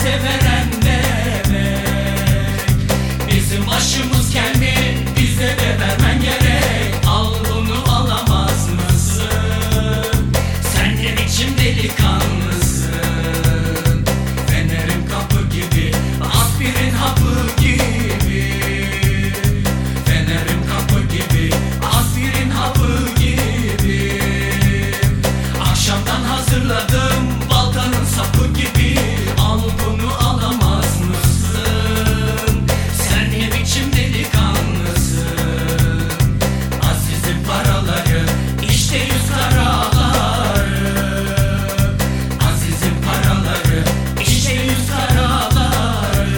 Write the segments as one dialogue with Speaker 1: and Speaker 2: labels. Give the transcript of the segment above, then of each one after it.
Speaker 1: bize veren demek. Bizim başımız kel mi, bize de vermen gerek. Al bunu alamaz mısın? Sen ne biçim delikanlısın? Fenerim kapı gibi, aspirin hapı gibi. Fenerim kapı gibi, aspirin hapı gibi. Akşamdan hazırladım baltanın sapı gibi. Al bunu alamaz mısın? Sen ne biçim delikanlısın? Aziz'in paraları işte 100 karaları. Aziz'in paraları işte 100 karaları.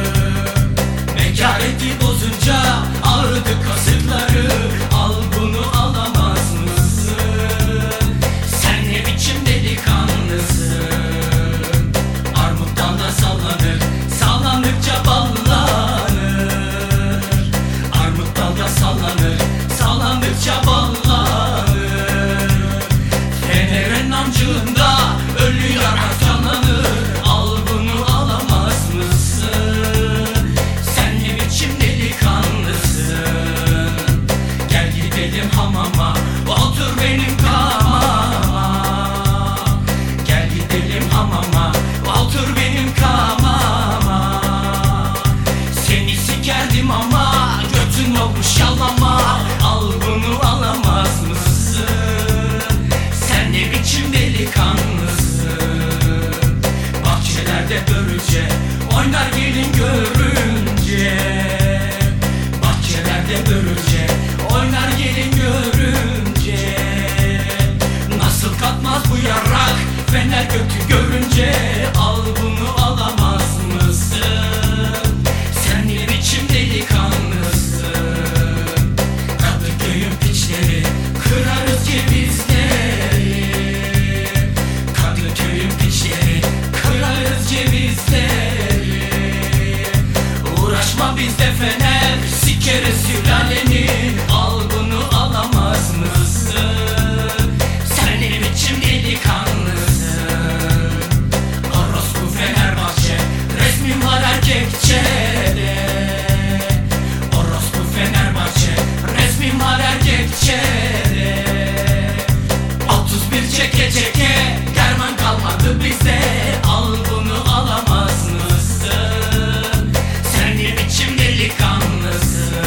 Speaker 1: Mekareti bozunca ağrıdı kasıkları. Al bunu alamaz mısın? Sen ne biçim delikanlısın? Armut dalda sallanır, sallandıkça ballanır. Armut dalda sallanır, sallandıkça ballanır. Fener'in namcığında ölü yanar canlanır. Al bunu alamaz mısın? Sen ne biçim delikanlısın? Gel gidelim hamama, otur benim kamama. Gel gidelim hamama, otur benim kamama. Seni sikerdim ama götün olmuş yalama. Al bunu alamaz mısın? Sen ne biçim delikanlısın? Bahçelerde börülce oynar gelin görünce. Bahçelerde börülce oynar gelin görünce. Nasıl katmaz bu yarrak fener götü görünce. Al bunu alamaz mısın? Sen ne biçim delikanlısın? Kadıköy'ün piçleri kırarız cevizleri. Kadıköy'ün piçleri kırarız cevizleri. Uğraşma bizde fener, sikeriz sülaleni. Al bunu alamaz mısın? Sen ne biçim delikanlısın? Orospu Fenerbahçe, resmin var erkekçede. Orospu Fenerbahçe, resmin var erkekçede. 31 çeke çeke derman kalmadı bize. Al bunu alamaz mısın? Sen ne biçim delikanlısın?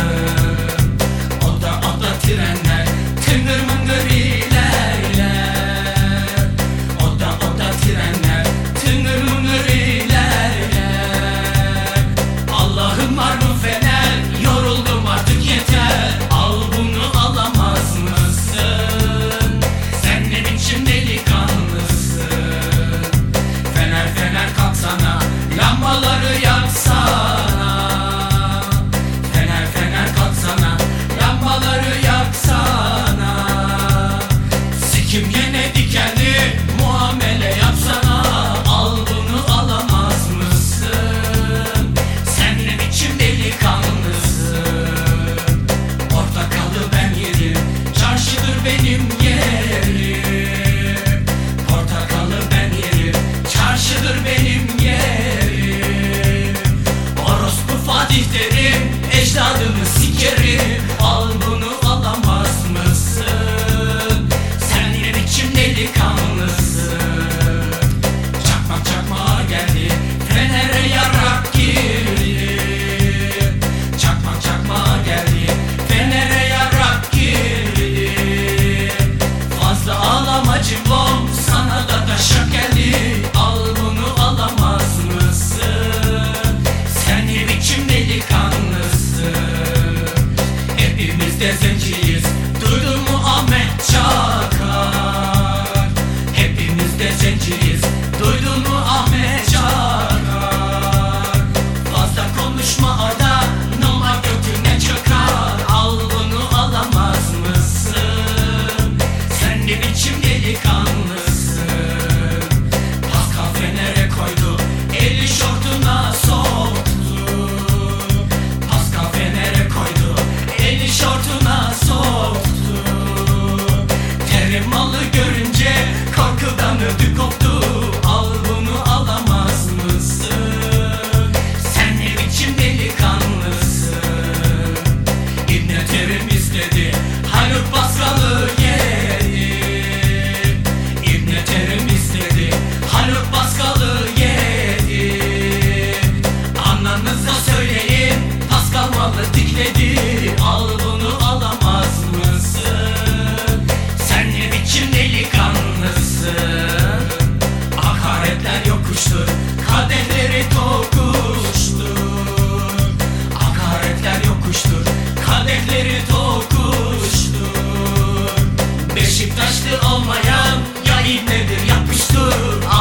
Speaker 1: Oda trenler tıngır mıngır ilerler. Oda trenler tıngır mıngır ilerler. Allah'ım var mı fener? Yoruldum artık yeter. Al bunu alamaz mısın? Sen ne biçim delikanlısın? Fener fener kalksana, lambaları yaksana. Fener fener kalksana, lambaları yaksana. Sikim gene dikenli muamele yapsana. Al bunu alamaz mısın? Sen ne biçim delikanlısın? Portakalı ben yerim, çarşıdır benim yerim. Portakalı ben yerim, çarşıdır benim yerim. gözleri tokuştur. Beşiktaşlı olmayan ya ibnedir yapıştır.